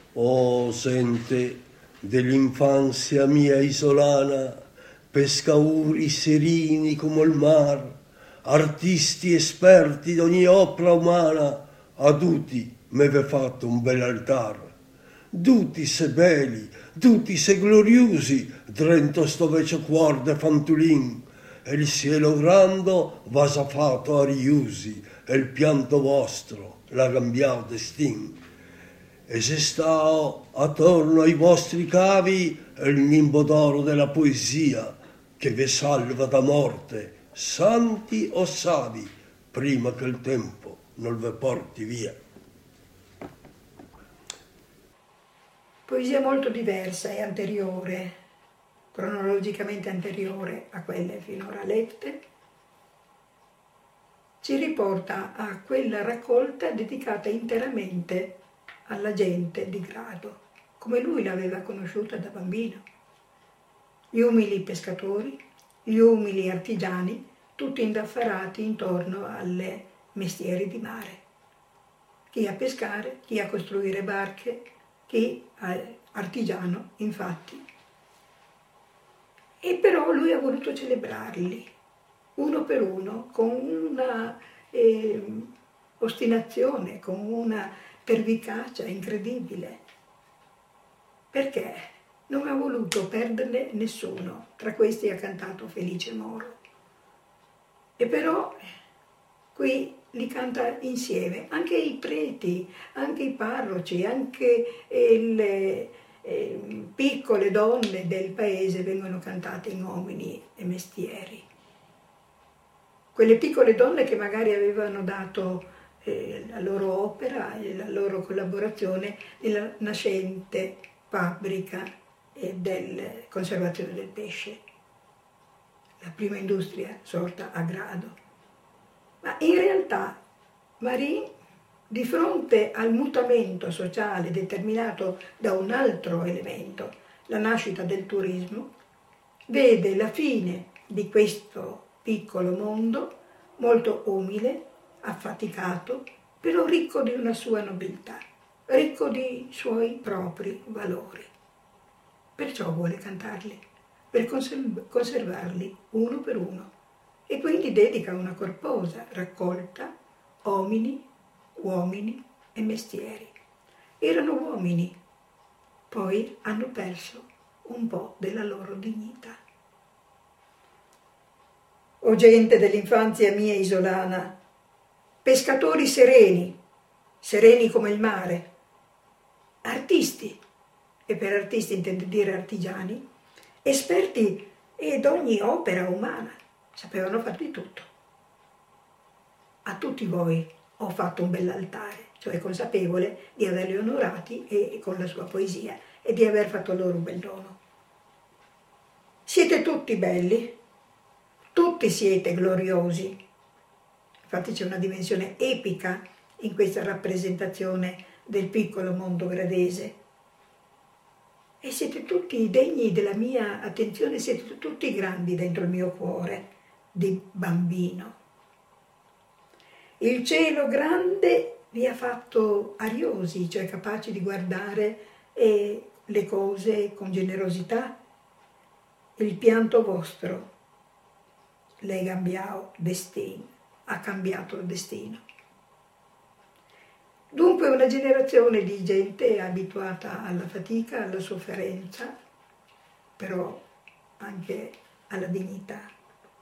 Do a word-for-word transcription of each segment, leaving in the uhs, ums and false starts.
Oh, sente, dell'infanzia mia isolana, pescauri sereni come il mar, artisti esperti d'ogni opera umana, a tutti m'ave fatto un bel altar. Tutti se belli, tutti se gloriosi, drento sto vecchio cuor de fantulin, e il cielo grande v'ha fatto a riusi, e il pianto vostro l'ha cambiato destin. E se sta attorno ai vostri cavi il nimbo d'oro della poesia che vi salva da morte, santi o savi, prima che il tempo non vi porti via. Poesia molto diversa e anteriore, cronologicamente anteriore a quelle finora lette, ci riporta a quella raccolta dedicata interamente alla gente di grado, come lui l'aveva conosciuta da bambino. Gli umili pescatori, gli umili artigiani, tutti indaffarati intorno alle mestieri di mare. Chi a pescare, chi a costruire barche, chi a artigiano, infatti. E però lui ha voluto celebrarli, uno per uno, con una eh, ostinazione, con una pervicacia incredibile, perché non ha voluto perderne nessuno. Tra questi ha cantato Felice Moro. E però qui li canta insieme, anche i preti, anche i parroci, anche le eh, piccole donne del paese vengono cantate in uomini e mestieri. Quelle piccole donne che magari avevano dato eh, la loro opera e la loro collaborazione nella nascente fabbrica eh, della conservazione del pesce, la prima industria sorta a Grado. Ma in realtà Marie, di fronte al mutamento sociale determinato da un altro elemento, la nascita del turismo, vede la fine di questo piccolo mondo molto umile, affaticato, però ricco di una sua nobiltà, ricco di suoi propri valori. Perciò vuole cantarli, per conservarli uno per uno. E quindi dedica una corposa raccolta omini, uomini e mestieri. Erano uomini, poi hanno perso un po' della loro dignità. O gente dell'infanzia mia isolana, pescatori sereni, sereni come il mare, artisti, e per artisti intende dire artigiani, esperti ed ogni opera umana, sapevano fare di tutto. A tutti voi ho fatto un bell'altare, cioè consapevole di averli onorati e con la sua poesia e di aver fatto loro un bel dono. Siete tutti belli, tutti siete gloriosi. Infatti c'è una dimensione epica in questa rappresentazione del piccolo mondo gradese. E siete tutti degni della mia attenzione, siete tutti grandi dentro il mio cuore di bambino. Il cielo grande vi ha fatto ariosi, cioè capaci di guardare eh, le cose con generosità. Il pianto vostro le cambiato destino, ha cambiato il destino. Dunque una generazione di gente abituata alla fatica, alla sofferenza, però anche alla dignità.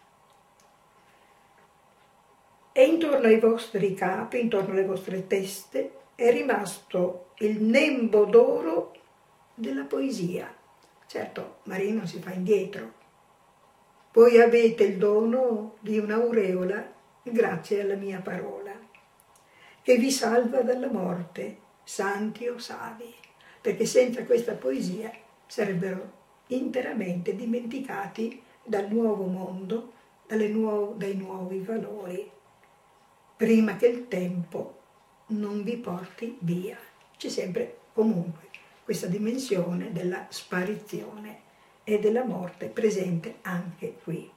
E intorno ai vostri capi, intorno alle vostre teste, è rimasto il nembo d'oro della poesia. Certo, Marie non si fa indietro. Voi avete il dono di un'aureola grazie alla mia parola, che vi salva dalla morte, santi o savi, perché senza questa poesia sarebbero interamente dimenticati dal nuovo mondo, dalle nuove, dai nuovi valori, prima che il tempo non vi porti via. C'è sempre comunque questa dimensione della sparizione e della morte presente anche qui.